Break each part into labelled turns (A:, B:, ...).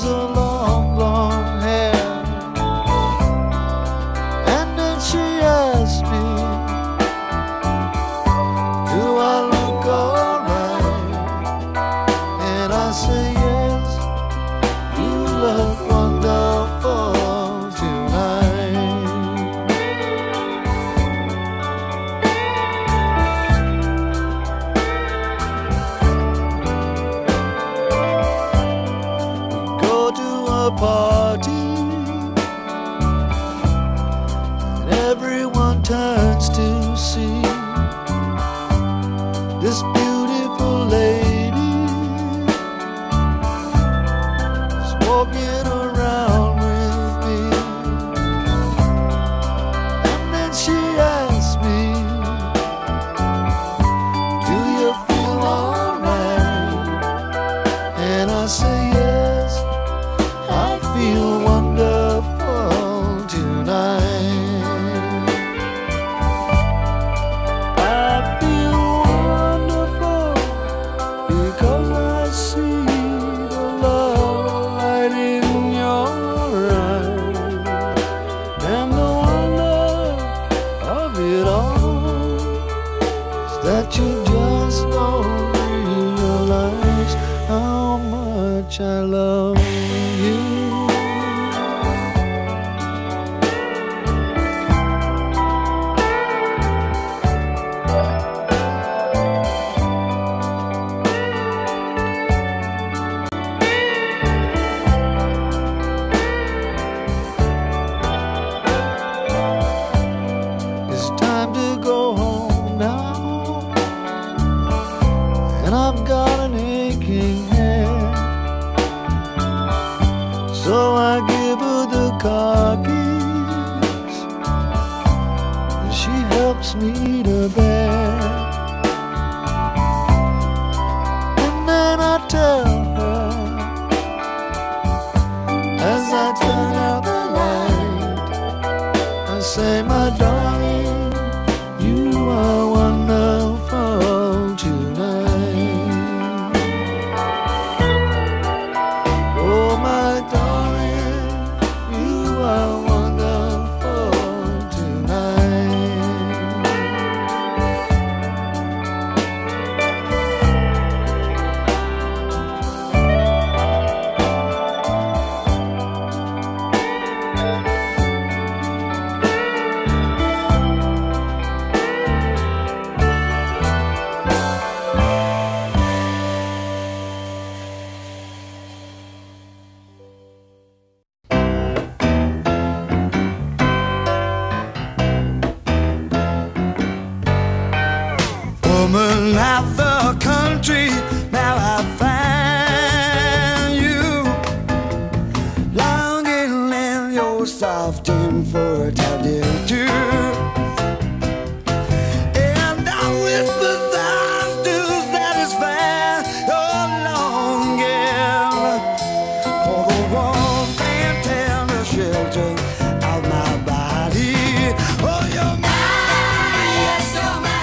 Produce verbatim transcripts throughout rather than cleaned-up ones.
A: is a long blonde hair. And then she asked me, do I look alright? And I say yes, you look wonderful tonight. We go to a party and everyone turns to see this beautiful lady is walking around with me. And then she asked me, do you feel alright? And I say yes, I feel wonderful tonight. I feel wonderful because I see the love light in your eyes, and the wonder of it all is that you just don't realize how much I love you. It's time to go home now, and I've got an aching head. So I give her the car keys, and she helps me to bed. And then I tell her, as I turn out the light, I say, my darling, you are wonderful tonight. Oh, my darling, you are wonderful tonight.
B: Woman of the country, now I find you longing in your soft and fertile too. And I whisper songs to satisfy your longing for the warmth and tender shelter of my body. Oh, you're mine, yes, you're mine.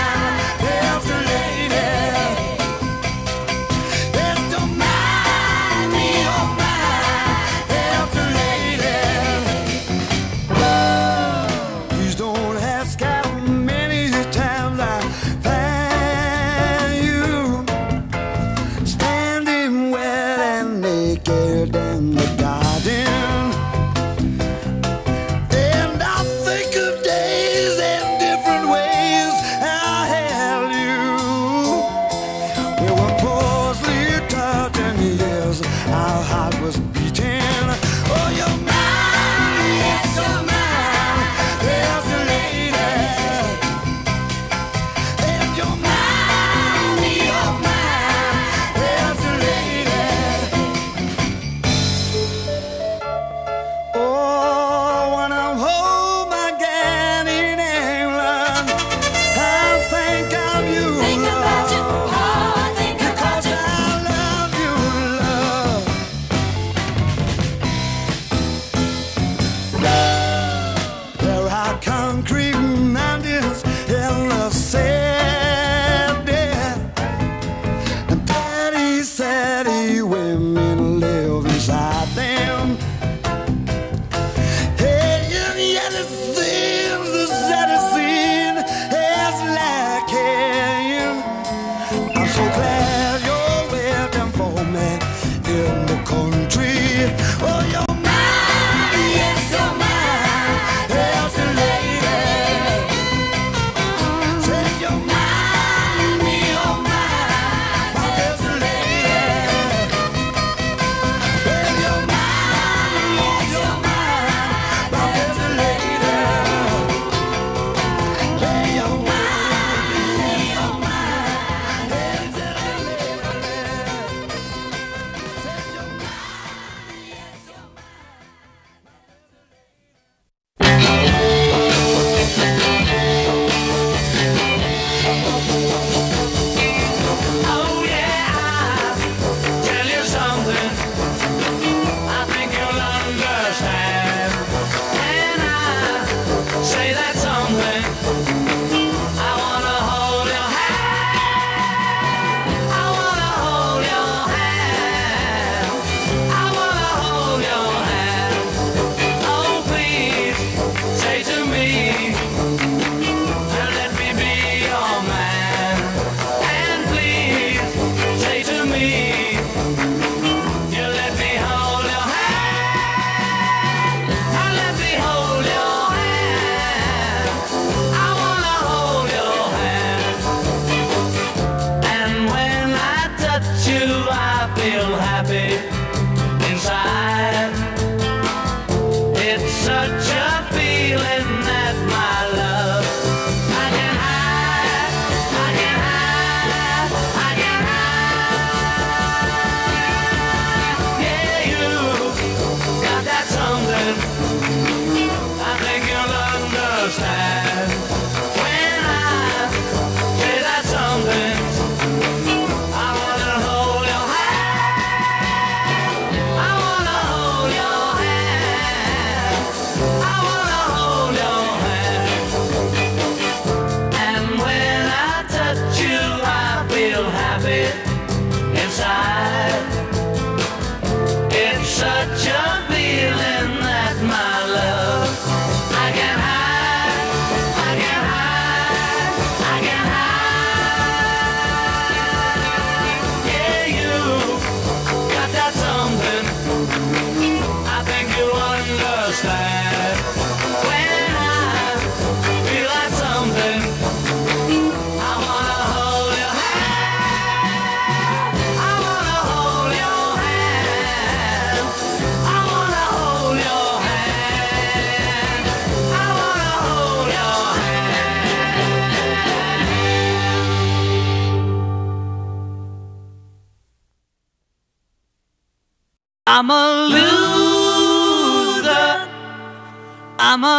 B: Our heart was beating. Oh, you're mine, yes, you're mine, yes, lady. And you're mine, you're mine, yes, lady.
C: such a feeling that my love I can hide, I can hide, I can hide. Yeah, you got that something I think you'll understand when I say that something. I wanna hold your hand, I wanna hold your hand, I wanna hold your hand. And when I touch you, I feel happy inside. It's such a feeling that my love I can hide, I can hide, I can hide. Yeah, you got that something I think you understand. When I feel that something, I wanna hold your hand, I wanna hold your hand, I wanna hold your hand, I wanna hold your hand. I'm a loser, I'm a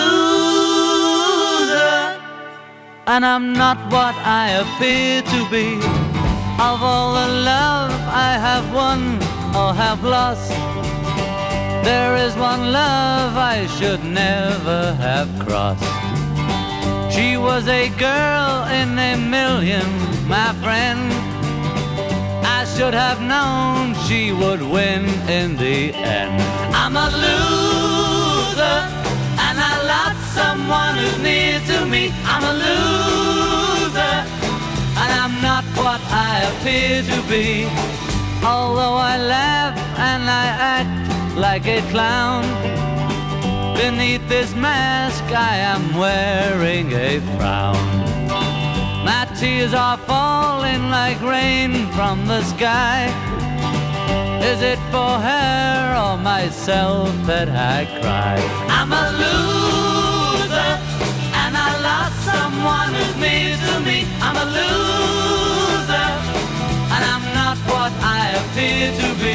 C: loser, and I'm not what I appear to be. Of all the love I have won or have lost, there is one love I should never have crossed. She was a girl in a million, my friend. I should have known she would win in the end. I'm a loser, and I lost someone who's near to me. I'm a loser, and I'm not what I appear to be. Although I laugh and I act like a clown, beneath this mask I am wearing a frown. My tears are falling like rain from the sky. Is it for her or myself that I cry? I'm a loser, and I lost someone who's near to me. I'm a loser, and I'm not what I appear to be.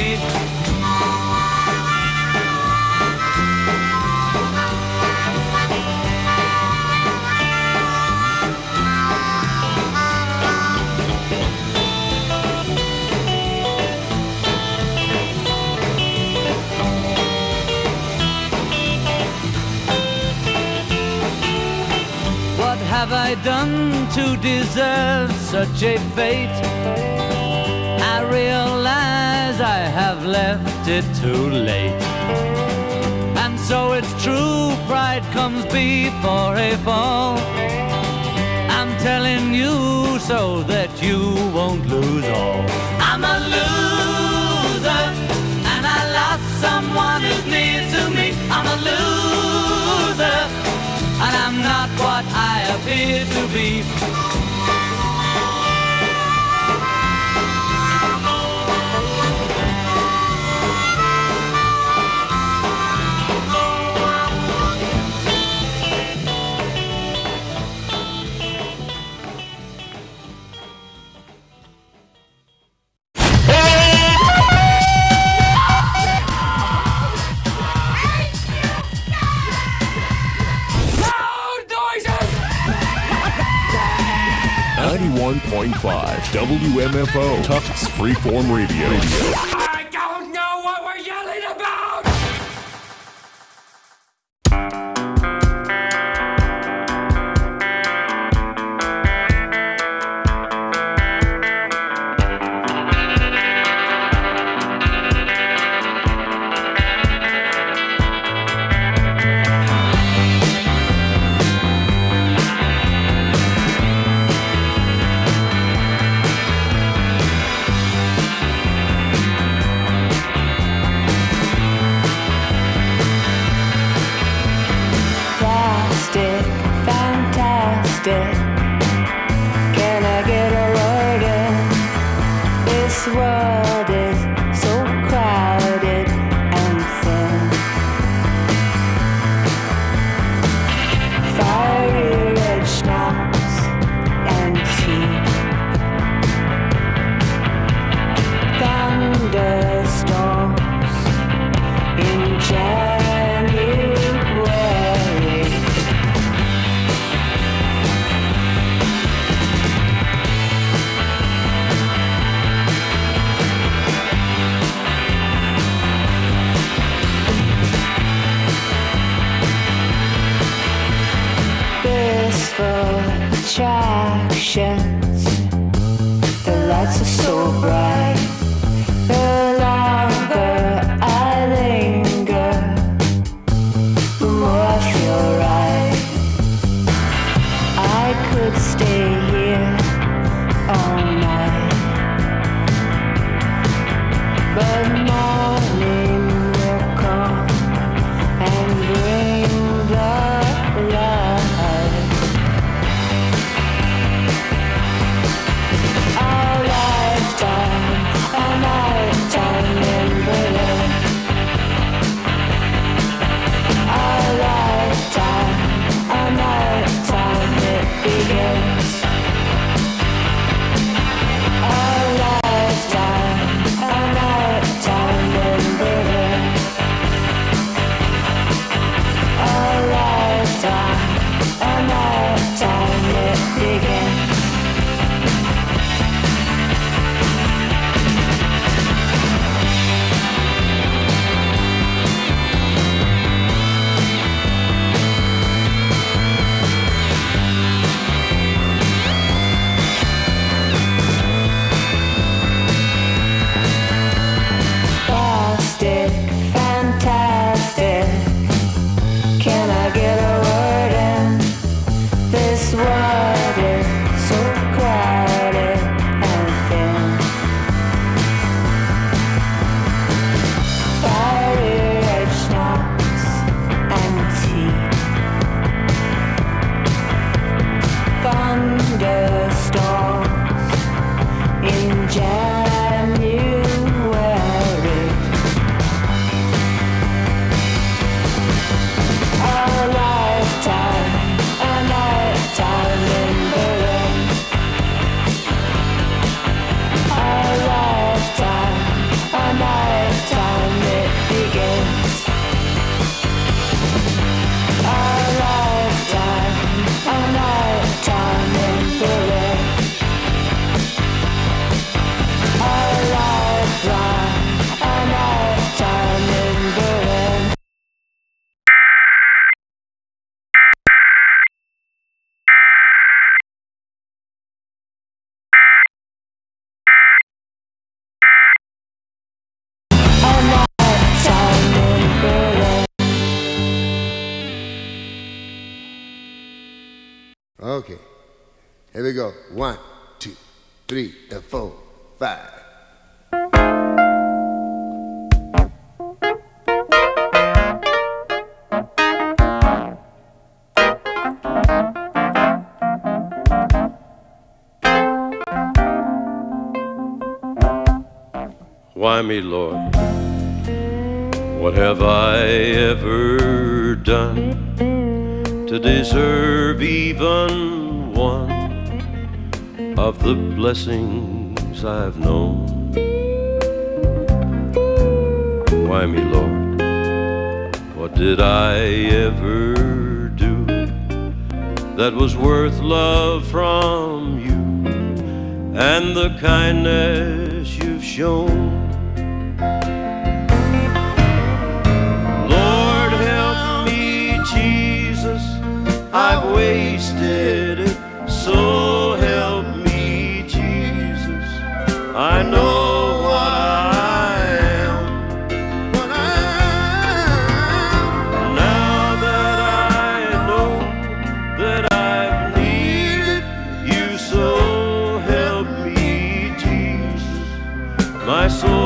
C: What have I done to deserve such a fate? I realize I have left it too late. And so it's true, pride comes before a fall. I'm telling you so that you won't lose all. I'm a loser, and I lost someone who's near to me. I'm a loser, and I'm not what I appear to be.
D: ninety-one point five W M F O Tufts Freeform Radio.
E: I don't know what we're yelling about!
F: Can I get a word in? This world is so crowded and thin. in January. Blissful attractions, the lights are so bright. The longer I linger, the more I feel right. I could stay here all night, but morning will come and bring the light. Our lifetime, a nighttime in Berlin. Our lifetime, a nighttime it begins. Our lifetime, a nighttime in Berlin. Our lifetime, a nighttime it begins. Plastic, fantastic. Can I get a word in? This world is so crowded and thin. Fiery red schnapps and tea. Thunderstorms in January. Our lifetime, a nighttime in Berlin. Our lifetime, a nighttime it begins. Our lifetime, a nighttime in Berlin. Our lifetime, a nighttime in Berlin. A nighttime in Berlin.
G: Okay, here we go. One, two, three, and four, five.
H: Why me, Lord? What have I ever done to deserve even one of the blessings I've known? Why me, Lord? What did I ever do that was worth love from you and the kindness you've shown? Lord, help me, Jesus, I've wasted it, so help me, Jesus. I know what I am, what I am. Now that I know that I've needed you, so help me, Jesus. My soul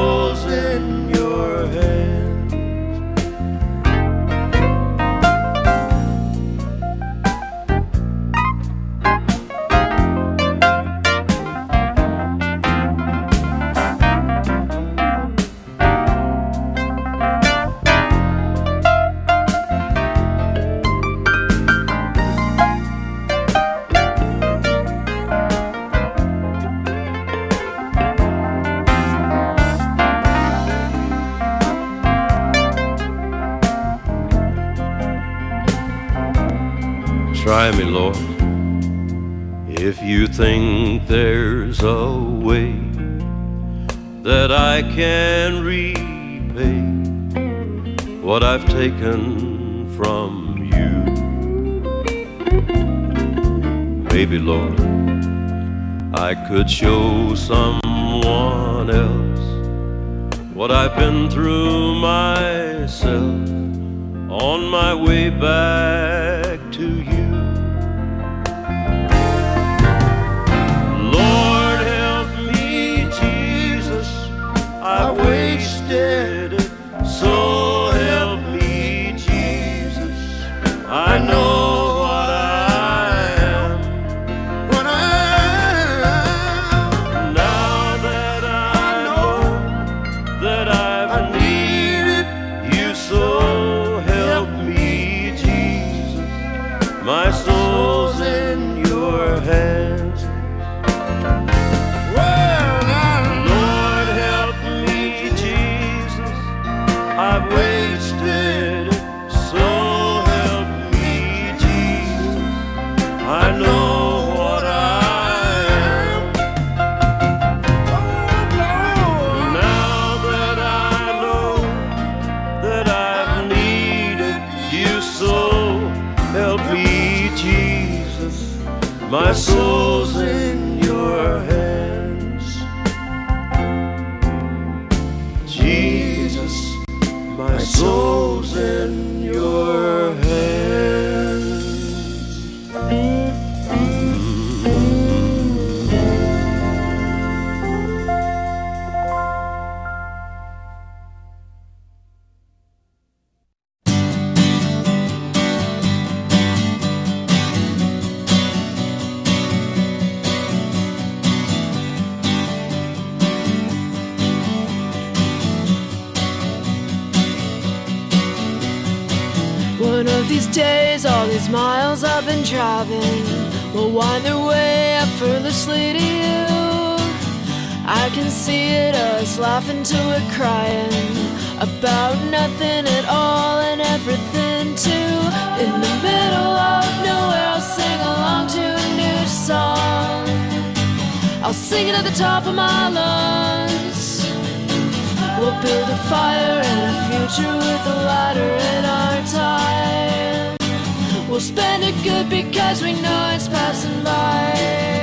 H: Try me, Lord, if you think there's a way that I can repay what I've taken from you. Maybe, Lord, I could show someone else what I've been through myself on my way back to you. Lord, help me, Jesus, I've wasted it, so help me, Jesus, I know what I am.
B: When I am,
H: Now that I know that I've
B: I
H: needed you, so help me, Jesus, my soul's in your hands.
B: well, I
H: Lord, help me, Jesus, I've wasted it, so help me, Jesus, I know what I am. Now that I know that I've needed you, so help me, Jesus, my soul's in your hands. Jesus, my soul's in your hands.
I: One of these days, all these miles I've been driving will wind their way effortlessly to you. I can see it, us laughing till we're crying about nothing at all and everything too. In the middle of nowhere, I'll sing along to a new song. I'll sing it at the top of my lungs. We'll build a fire and a future with a ladder in our time. We'll spend it good because we know it's passing by.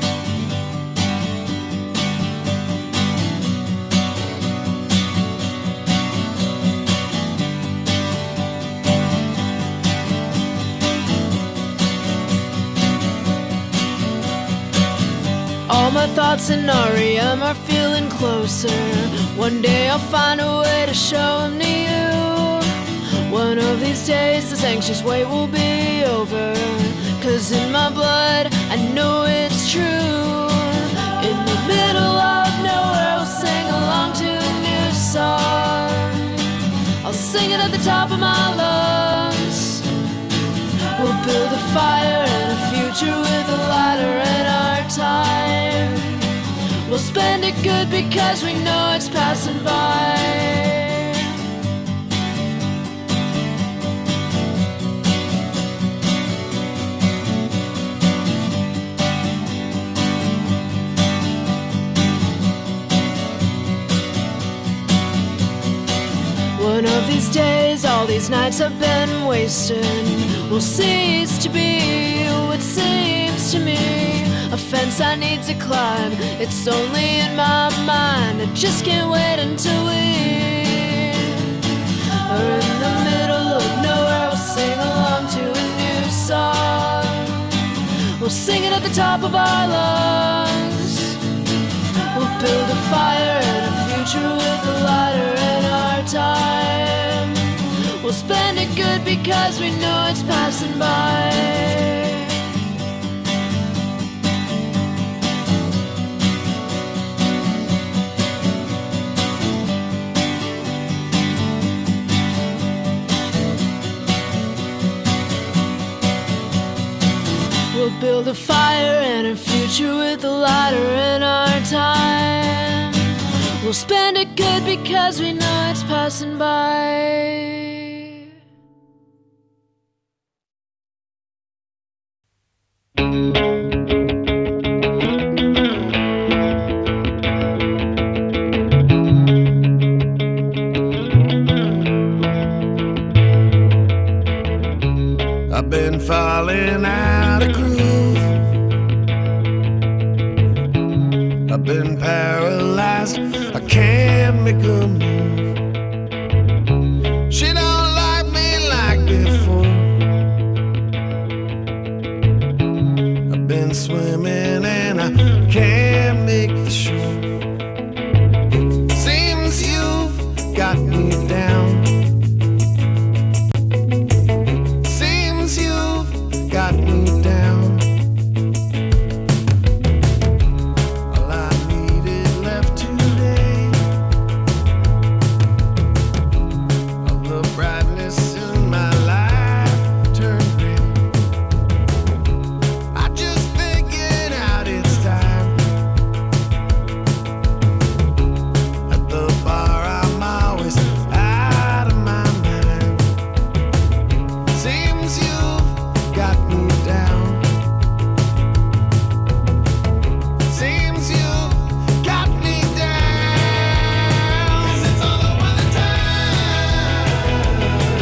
I: All my thoughts in R E M are feeling closer. One day I'll find a way to show them to you. One of these days this anxious wait will be over. Cause in my blood I know it's true. In the middle of nowhere I'll sing along to a new song. I'll sing it at the top of my lungs. We'll build a fire and a future with a ladder in our time. We'll spend it good because we know it's passing by. One of these days, all these nights I've been wasting will cease to be what seems to me a fence I need to climb. It's only in my mind. I just can't wait until we are in the middle of nowhere. We'll sing along to a new song. We'll sing it at the top of our lungs. We'll build a fire and a future with a ladder in our time. We'll spend it good because we know it's passing by. We'll build a fire and a future with a ladder in our time. We'll spend it good because we know it's passing by.
B: I've been falling out of groove. I've been paralyzed. I can't make a move. She don't like me like before. I've been swimming and I can't make the shore. Seems you've got me down. Got me down. All I needed left today, all the brightness in my life turned gray. I just figured out it's time. At the bar I'm always out of my mind. Seems you've got me down. Seems you got me down. 'Cause it's all over the town.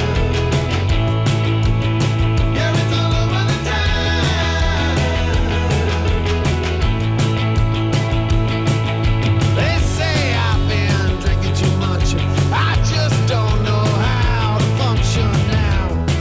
B: Yeah, it's all over the town. They say I've been drinking too much. I just don't know how to function now.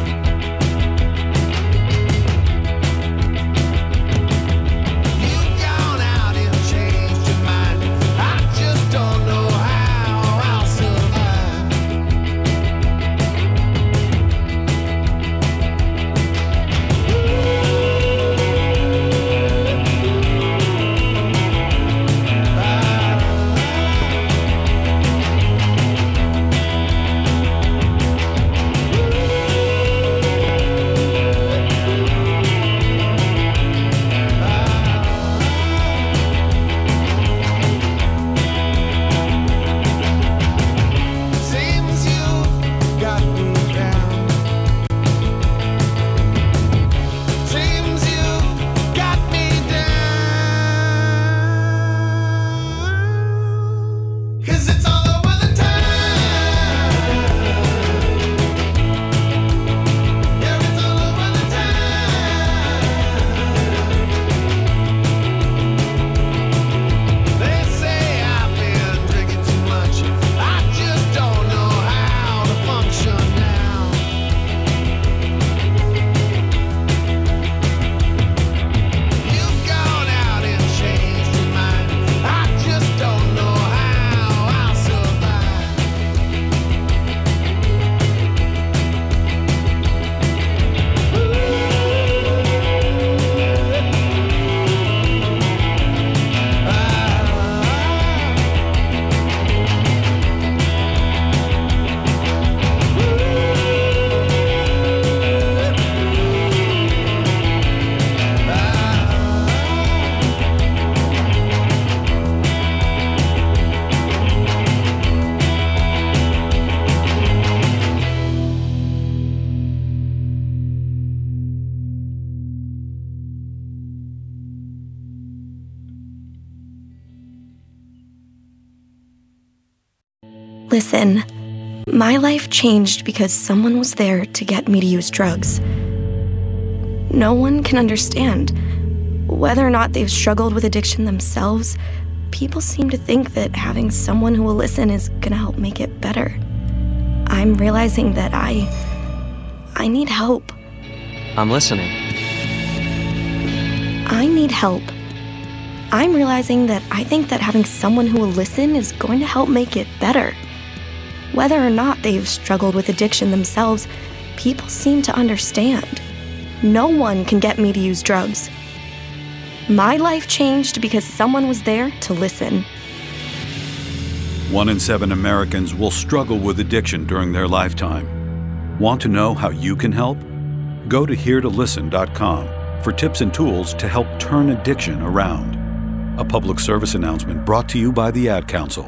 J: Listen, my life changed because someone was there to get me to use drugs. No one can understand. Whether or not they've struggled with addiction themselves, people seem to think that having someone who will listen is gonna help make it better. I'm realizing that I... I need help.
K: I'm listening.
J: I need help. I'm realizing that I think that having someone who will listen is going to help make it better. Whether or not they've struggled with addiction themselves, people seem to understand. No one can get me to use drugs. My life changed because someone was there to listen.
L: One in seven Americans will struggle with addiction during their lifetime. Want to know how you can help? Go to here to listen dot com for tips and tools to help turn addiction around. A public service announcement brought to you by the Ad Council.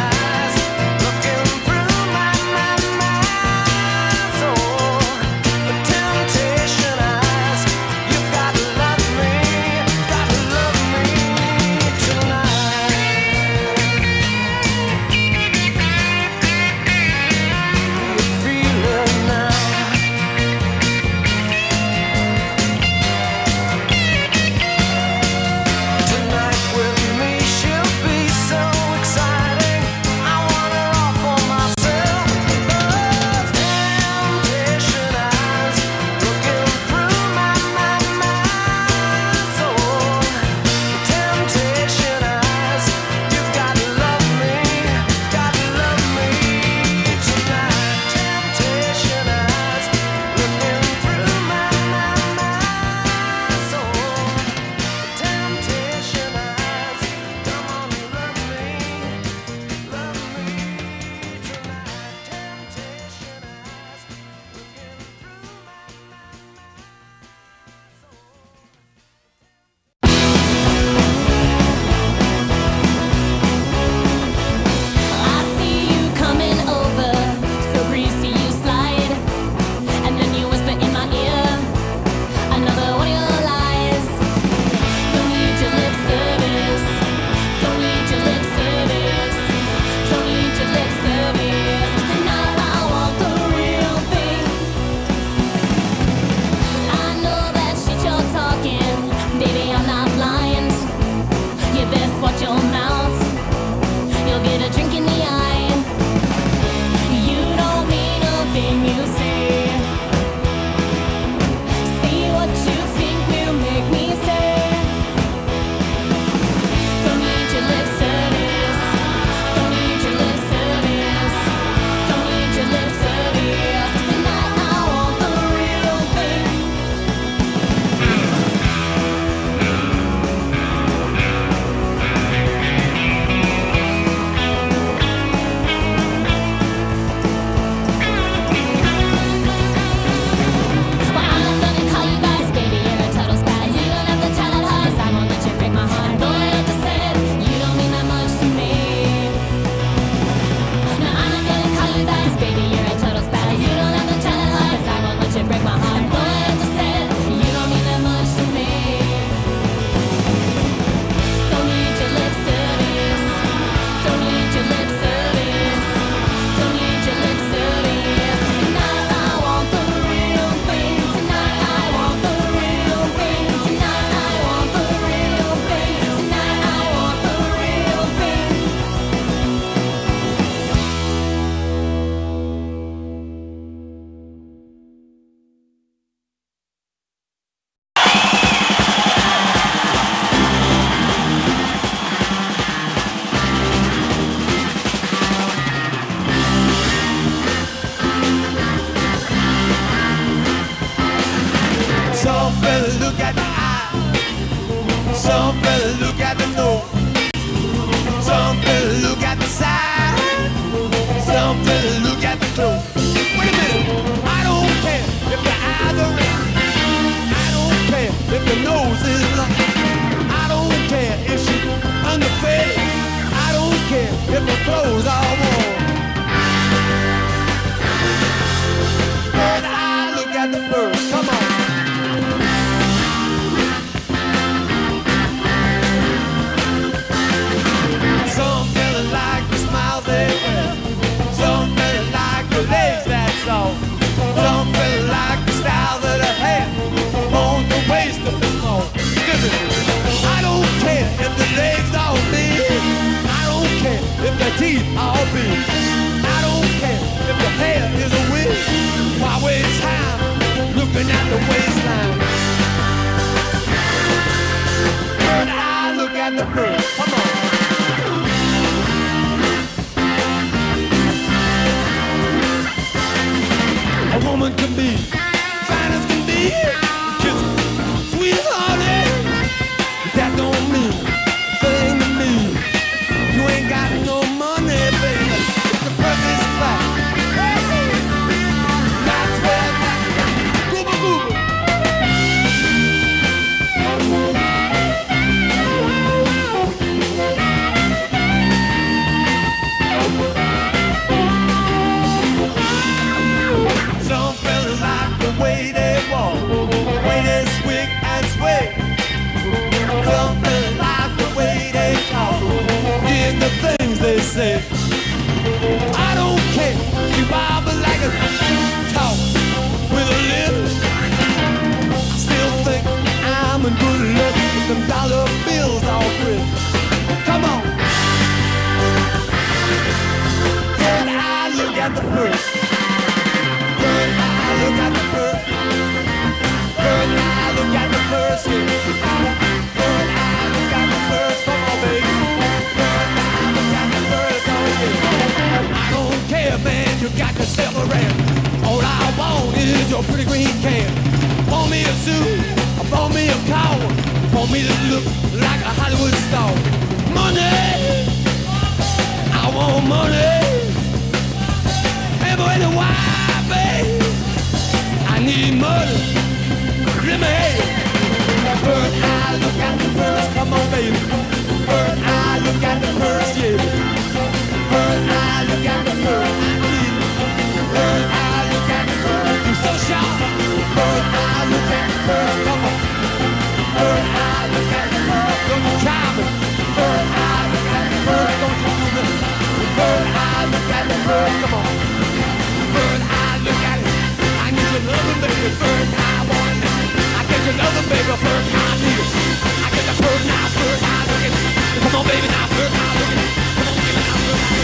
K: look at the eye. Some fellas look at the nose. Some fellas look at the side. Some fellas look at the clothes. Wait a minute, I don't care if the eyes are red. I don't care if the nose is long. I don't care if she's underfed. I don't care if her clothes are warm. But I look at the birds, come on. Some fellas like the smile they wear. Some fellas like the legs, that's all. Some fellas like the style that I have on the waist of the small. I don't care if the legs are big. I don't care if the teeth are big. I don't care if the hair is a wig. Why waste time looking at the waistline? But I look at the bird. Come on. A woman can be fine as can be, kiss sweet as honey. That don't mean a thing to me. You ain't got no money, baby. The birth is flat. That's where that gooba gooba. Some fellas like the way they walk, the way they swig and sway. Some fellas like the way they talk, hear the things they say. I don't care, you wobble like a talk with a lip. I still think I'm in good luck with them dollar bills all free. Come on. Then I look at the bird. Then I look at the bird. Then I look at the birds, yeah. Then I look at the birds, come on, baby. Then I look at the birds, oh yeah. I don't care, man, you got yourself a ram. All I want is your pretty green can. Want me a suit, want me a car, want me to look like a Hollywood star. Money, I want money. Ever in a while, babe, I need money. Let me hear you. Bird eye, look at the birds, come on, baby. Bird eye, look at the birds, yeah. Bird eye, look at the birds, I need it. Bird eye, look at the birds, you so sharp. Bird eye, look at the birds, come on. Bird eye, look at the birds, don't you try me. Bird eye, look at the birds, don't you do me. Bird eye, look at the birds, come on. Bird eye, look at it. I need your loving, baby. Bird eye, want it. I get your loving, baby. Bird eye, need it. I get the bird now, bird eye, look at it. Come on, baby, now, bird eye, look at it. Come on, baby, now, bird eye.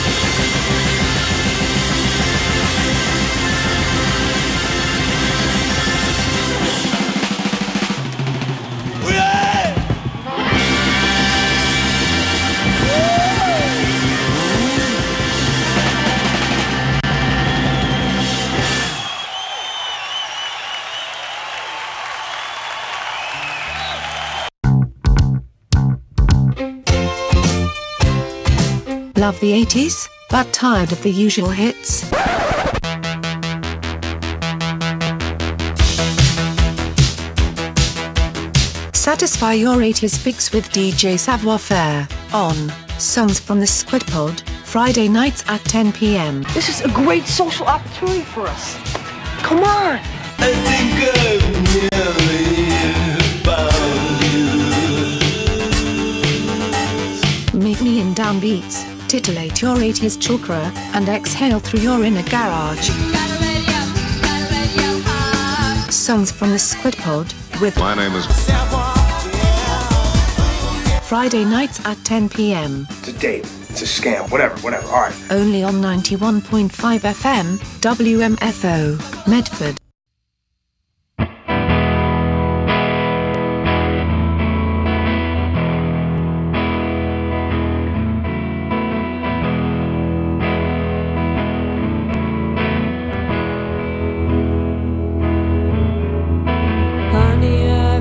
M: Love the eighties, but tired of the usual hits? Satisfy your eighties fix with D J Savoir Faire on Songs from the Squid Pod, Friday nights at ten p m.
N: This is a great social opportunity for us. Come on!
K: I think I've nearly found you.
M: Meet me in downbeats, titillate your eighties chakra, and exhale through your inner garage. Songs from the Squid Pod with
O: My name is
M: Friday nights at ten p m.
P: It's a date. It's a scam. Whatever, whatever. All right.
M: Only on ninety-one point five F M, W M F O, Medford.
I: Honey, I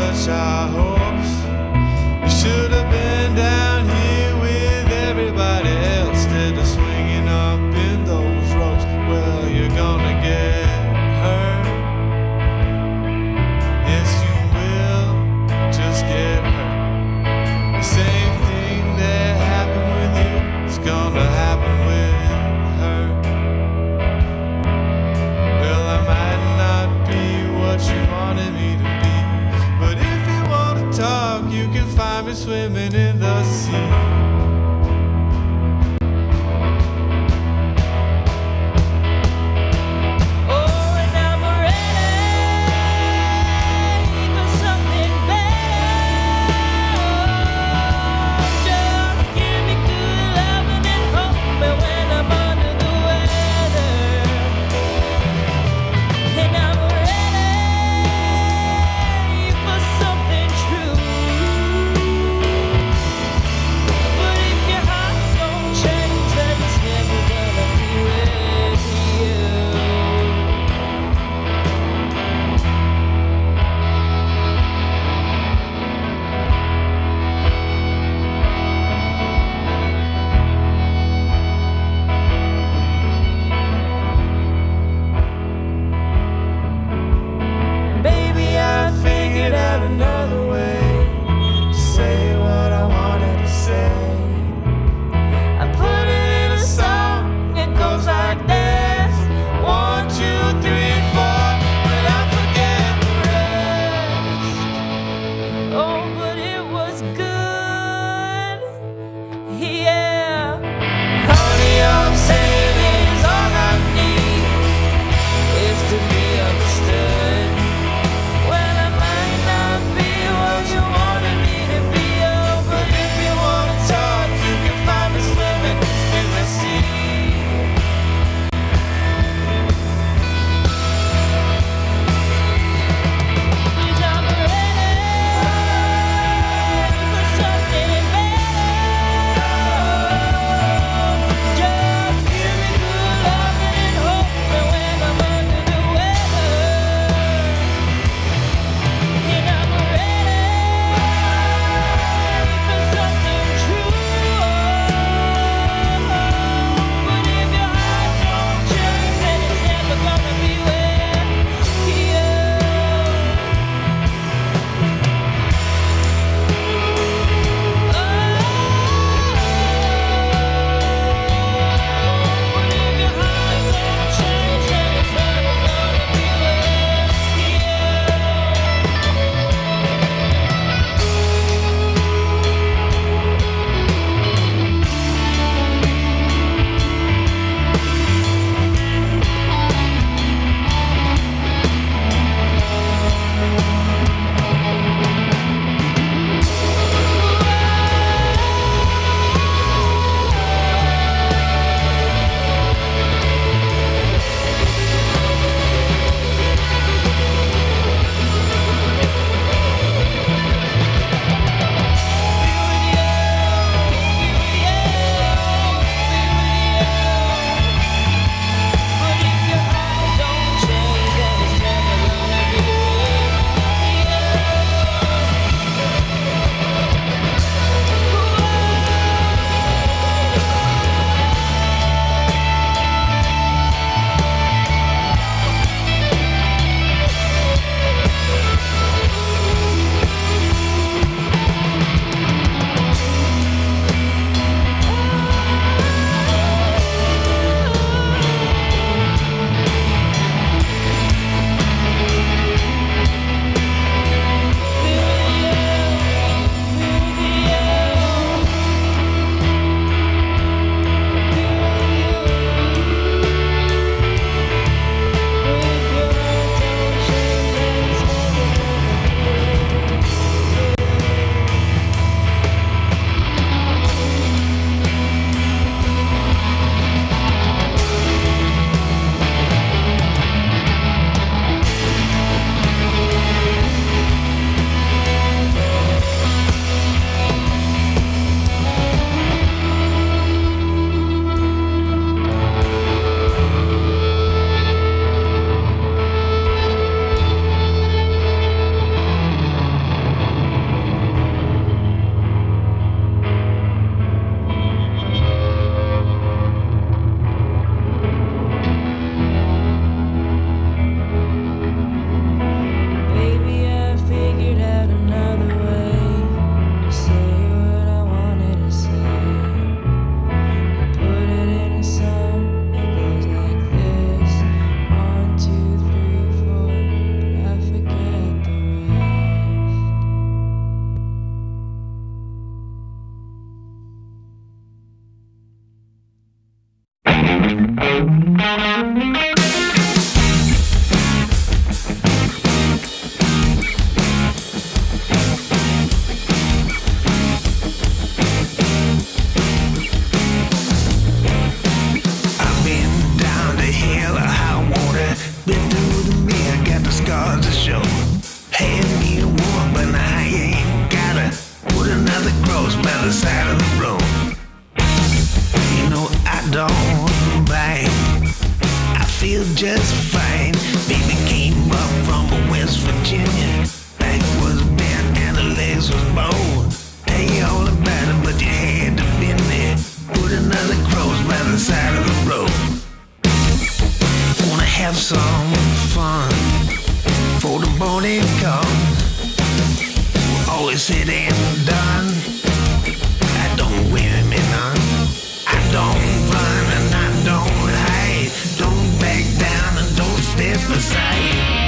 A: crush our hopes. You should have been down here with everybody else instead of swinging up in those ropes. Well, you're gonna get hurt. Yes, you will just get hurt. The same thing that happened with you is gonna happen with her. Well, I might not be what you wanted me to be, but if you want to talk, you can find me swimming in the sea.
O: But
K: Just fine. Baby came up from West Virginia. Back was bent and the legs was bone. Hey, all about it, but you had to been there. Put another cross by the side of the road. Wanna have some fun for the morning comes. Always said and done. I don't wear me none. I don't run and I don't hide. Don't back down and don't step aside.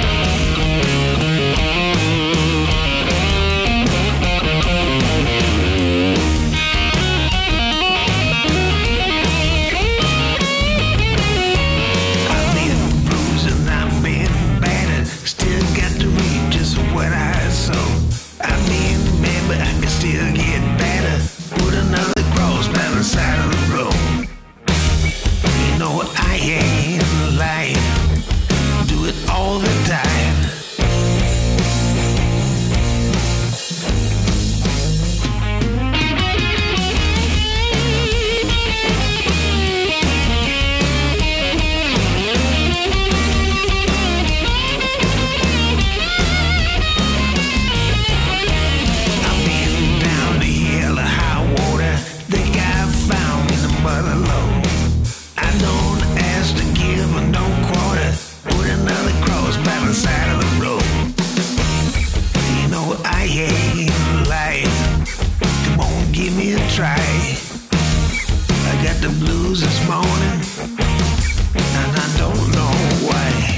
K: I've been bruised and I've been battered. Still got to reap just what I sow. I've been bad, but I can still get better. Put another cross by the side of the road. You know I ain't lying. Do it all the time. I've been down the hill of high water. Think I found me the mother load. I don't ask to give and don't quarter. Put another cross by the side of the road. You know I ain't lying. Come on, give me a try. I got the blues this morning, and I don't know why.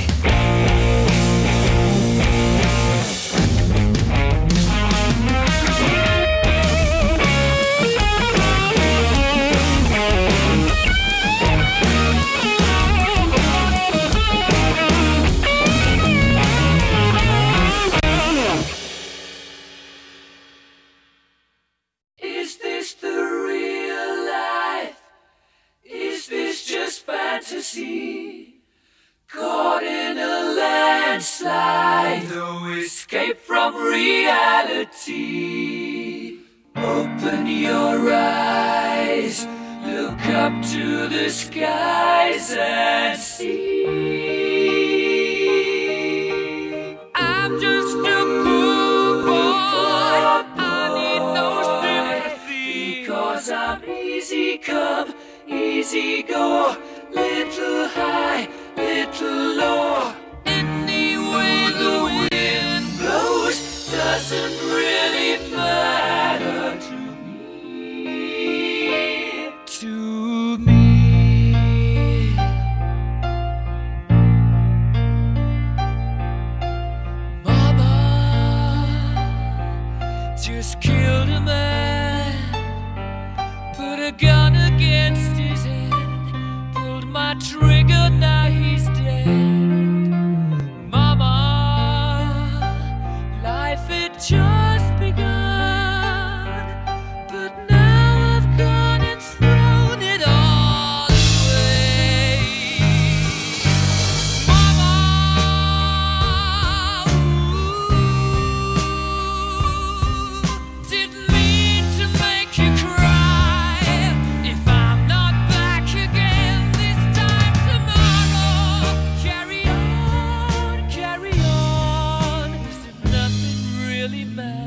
E: Is this the real life? Is this just fantasy? Caught in a landslide, no escape from reality. Open your eyes, look up to the skies and see. I'm just a poor boy, I need no sympathy, because I'm easy come, easy go, little high, little low. Any way the wind blows doesn't really matter to me, to me. Mama just killed a man, put a gun against his head, pulled my trigger, now he's dead. Mama, life had just begun, but now I've gone and thrown it all away. Mama, ooh, didn't mean to make you cry. If I'm not back again this time tomorrow, carry on, carry on, as if nothing really matters.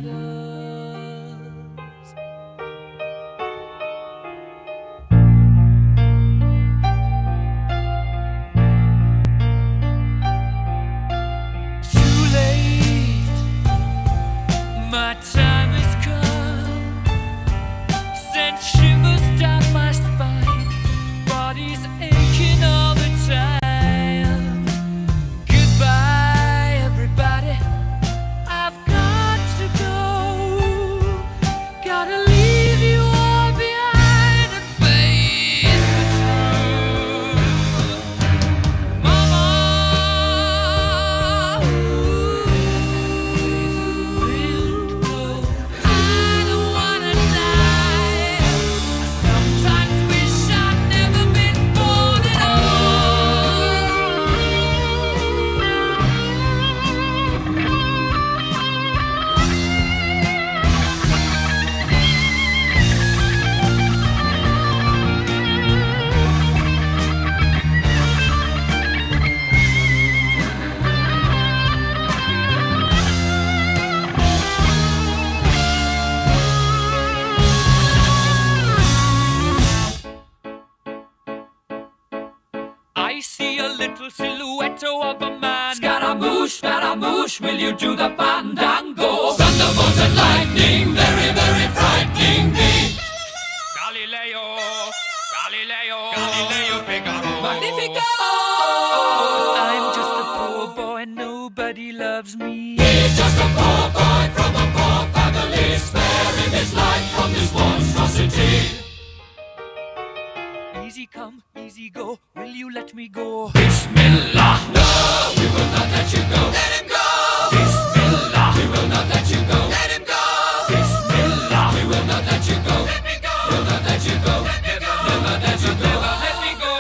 E: little silhouette of a man. Scaramouche, Scaramouche, will you do the fandango? Thunderbolts and lightning, very, very frightening me. Galileo, Galileo, Galileo Figaro. Magnifico! I'm just a poor boy, nobody loves me. He's just a poor boy from a poor family, sparing his life from this monstrosity. Easy come, easy go, will you let me go? Bismillah! No, we will not let you go. Let him go! Bismillah! We will not let you go. Let him go! Bismillah! We will not let you go. Let me go! We'll not let you go. Let me go! We'll not let you go. Let me go!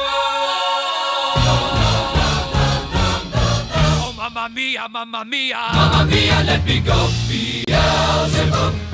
E: Oh, mamma mia, mamma mia! Mamma mia, let me go. Beelzebub!